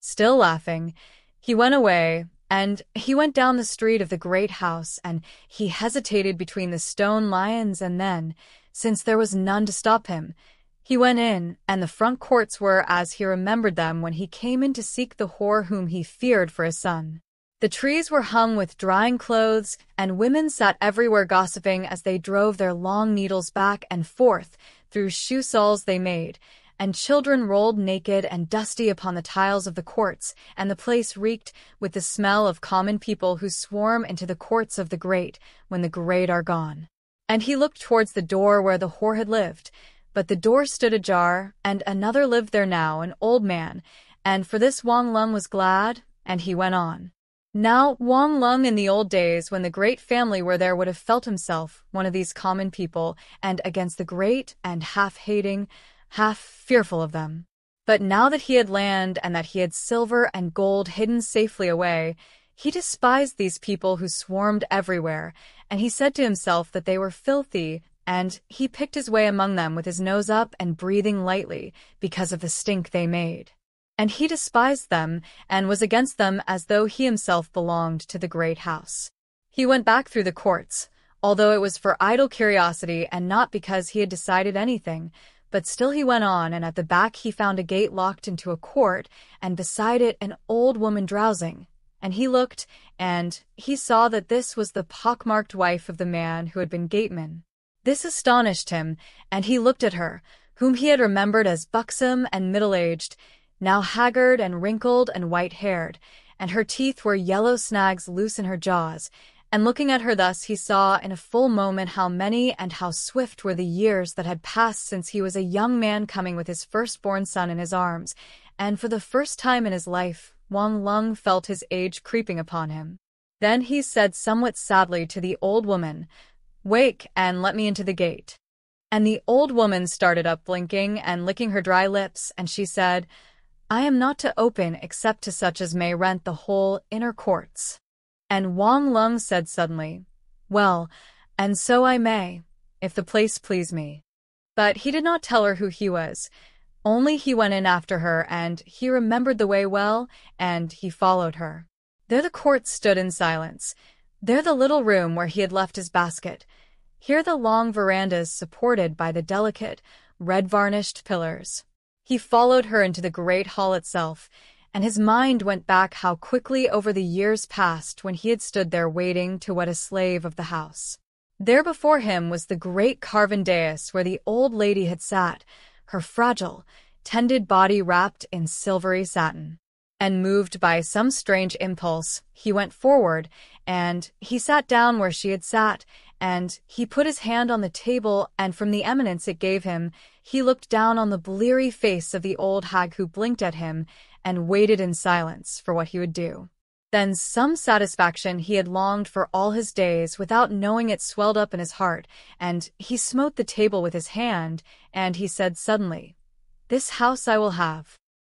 Still laughing, he went away, and he went down the street of the great house, and he hesitated between the stone lions, and then, since there was none to stop him, he went in, and the front courts were as he remembered them when he came in to seek the whore whom he feared for his son. The trees were hung with drying clothes, and women sat everywhere gossiping as they drove their long needles back and forth through shoe soles they made, and children rolled naked and dusty upon the tiles of the courts, and the place reeked with the smell of common people who swarm into the courts of the great when the great are gone. And he looked towards the door where the whore had lived, but the door stood ajar, and another lived there now, an old man, and for this Wang Lung was glad, and he went on. Now Wang Lung in the old days when the great family were there would have felt himself one of these common people, and against the great, and half-hating, half-fearful of them. But now that he had land and that he had silver and gold hidden safely away, he despised these people who swarmed everywhere, and he said to himself that they were filthy, and he picked his way among them with his nose up and breathing lightly because of the stink they made. And he despised them and was against them as though he himself belonged to the great house. He went back through the courts, although it was for idle curiosity and not because he had decided anything, but still he went on, and at the back he found a gate locked into a court, and beside it an old woman drowsing. And he looked, and he saw that this was the pockmarked wife of the man who had been gateman. This astonished him, and he looked at her, whom he had remembered as buxom and middle-aged, now haggard and wrinkled and white-haired, and her teeth were yellow snags loose in her jaws, and looking at her thus he saw in a full moment how many and how swift were the years that had passed since he was a young man coming with his firstborn son in his arms, and for the first time in his life Wang Lung felt his age creeping upon him. Then he said somewhat sadly to the old woman, "Wake, and let me into the gate." And the old woman started up blinking and licking her dry lips, and she said, "I am not to open except to such as may rent the whole inner courts." And Wang Lung said suddenly, "Well, and so I may, if the place please me." But he did not tell her who he was, only he went in after her, and he remembered the way well, and he followed her. There the court stood in silence. There the little room where he had left his basket. Here the long verandas supported by the delicate, red-varnished pillars. He followed her into the great hall itself, and his mind went back how quickly over the years passed when he had stood there waiting to wed a slave of the house. There before him was the great carven dais where the old lady had sat, her fragile, tended body wrapped in silvery satin. And moved by some strange impulse, he went forward, and he sat down where she had sat, and he put his hand on the table, and from the eminence it gave him, he looked down on the bleary face of the old hag who blinked at him, and waited in silence for what he would do. Then some satisfaction he had longed for all his days without knowing it swelled up in his heart, and he smote the table with his hand, and he said suddenly, "This house I will have."